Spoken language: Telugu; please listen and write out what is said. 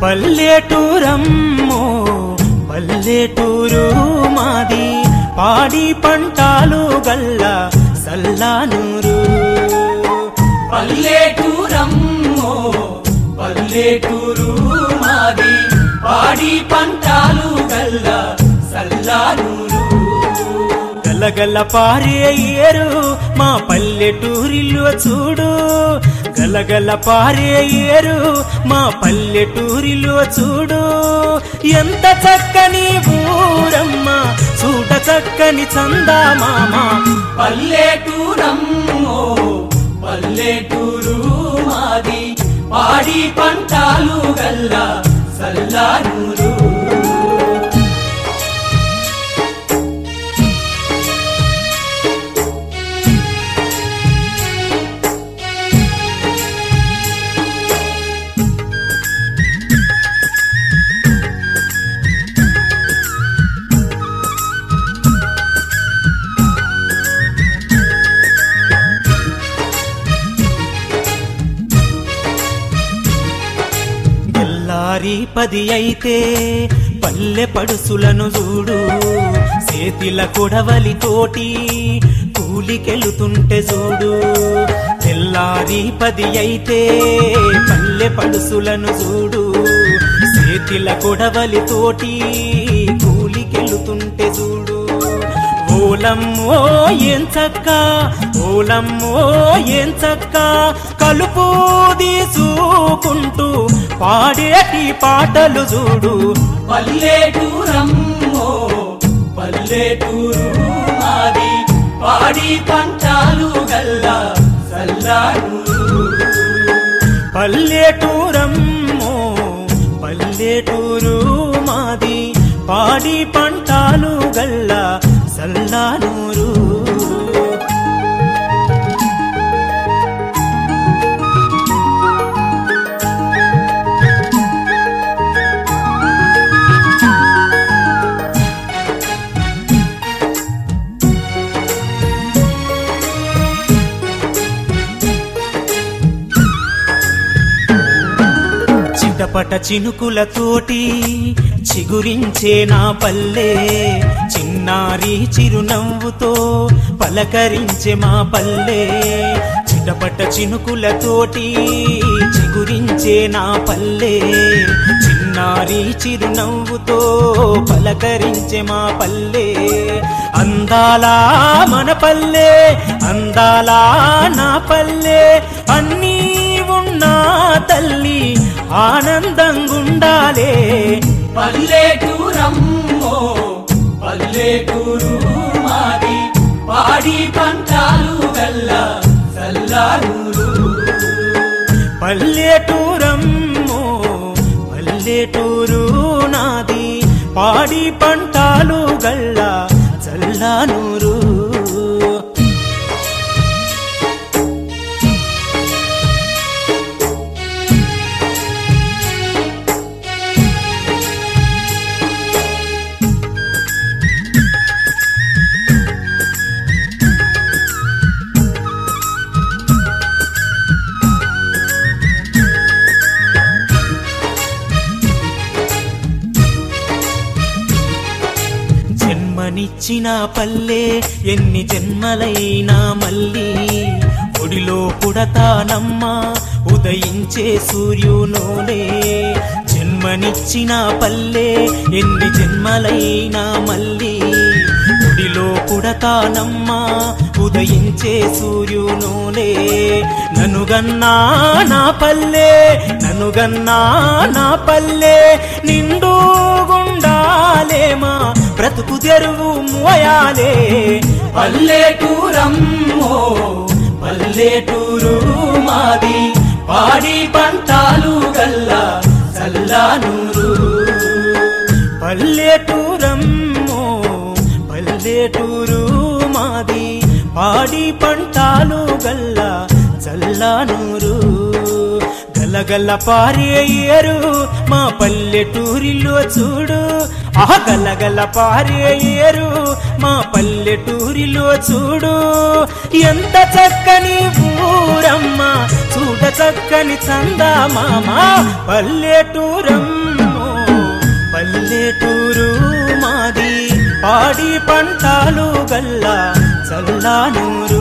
పల్లెటూరమ్మో పల్లెటూరు మాది పాడి పంటలు గల్ల సల్లానూరు. పల్లెటూరమ్మో పల్లెటూరు మాది పాడి పంటలు గల్ల సల్లానూరు. గలగల పారే ఏరు మా పల్లెటూరిలో చూడు, గలగల పారే ఏరు మా పల్లెటూరిలో చూడు. ఎంత చక్కని ఊరమ్మ చూడ చక్కని చందమామ. పల్లెటూరమ్మో పల్లెటూరు మాది పాడి పంటలు గల్ల సల్లానూరు. తెల్లారి 10 అయితే పల్లె పడుసులను చూడు, చేతిల కొడవలి తోటి కూలికెళుతుంటే చూడు. తెల్లారి 10 అయితే పల్లె పడుసులను చూడు, చేతిల కొడవలి తోటి కూలికెళుతుంటే చూడు. ఓలమ్మో ఏం చక్క, ఓలమ్మో ఏం చక్క, కలుపు తీసుకుంటూ పాడేటి పాటలు చూడు. పల్లెటూరమ్మో పల్లెటూరు మాది పాడి పంటలు గల్ల సల్లానూరు. పల్లెటూరమ్మో పల్లెటూరు మాది పాడి పంటలు గల్ల సల్లానూరు. చిటపట చినుకులతోటి చిగురించే నా పల్లె, చిన్నారి చిరునవ్వుతో పలకరించే మా పల్లె. చిటపట చినుకులతోటి చిగురించే నా పల్లె, చిన్నారి చిరునవ్వుతో పలకరించే మా పల్లె. అందాలా మన పల్లె, అందాలా నా పల్లె, అన్నీ ఉన్నా తల్లి ఆనందంగుండాలే. పల్లెటూరమ్మో పల్లెటూరు మాది పాడి పంటలు గల్ల సల్లానూరు. పల్లెటూరమ్మో పల్లెటూరు నాది పాడి పంటలు గల్ల సల్లానూరు. జన్మనిచ్చిన పల్లె ఎన్ని జన్మలైనా మళ్ళీ ఒడిలో పుడతానమ్మా ఉదయించే సూర్యునోలే. జన్మనిచ్చిన పల్లె ఎన్ని జన్మలైనా మళ్ళీ ఒడిలో పుడతానమ్మా ఉదయించే సూర్యునోలే. ననుగన్నా నా పల్లె, ననుగన్నా నా పల్లె, నిండు గుండాలేమా బ్రతుకు తెరువు మోయాలే. పల్లెటూరమ్మో పల్లెటూరు మాది పాడి పంటలు గల్ల సల్లానూరు. పల్లెటూరమ్మో పల్లెటూరు మాది పాడి పంటలు గల్ల సల్లానూరు. గలగల పారే ఏరు మా పల్లెటూరిలో చూడు, ఆహ గలగల పారే ఏరు మా పల్లెటూరిలో చూడు. ఎంత చక్కని ఊరమ్మ చూడ చక్కని చందమామ పల్లెటూరమ్మ. పల్లెటూరు మాది పాడి పంటలు గల్లా చల్లానూరు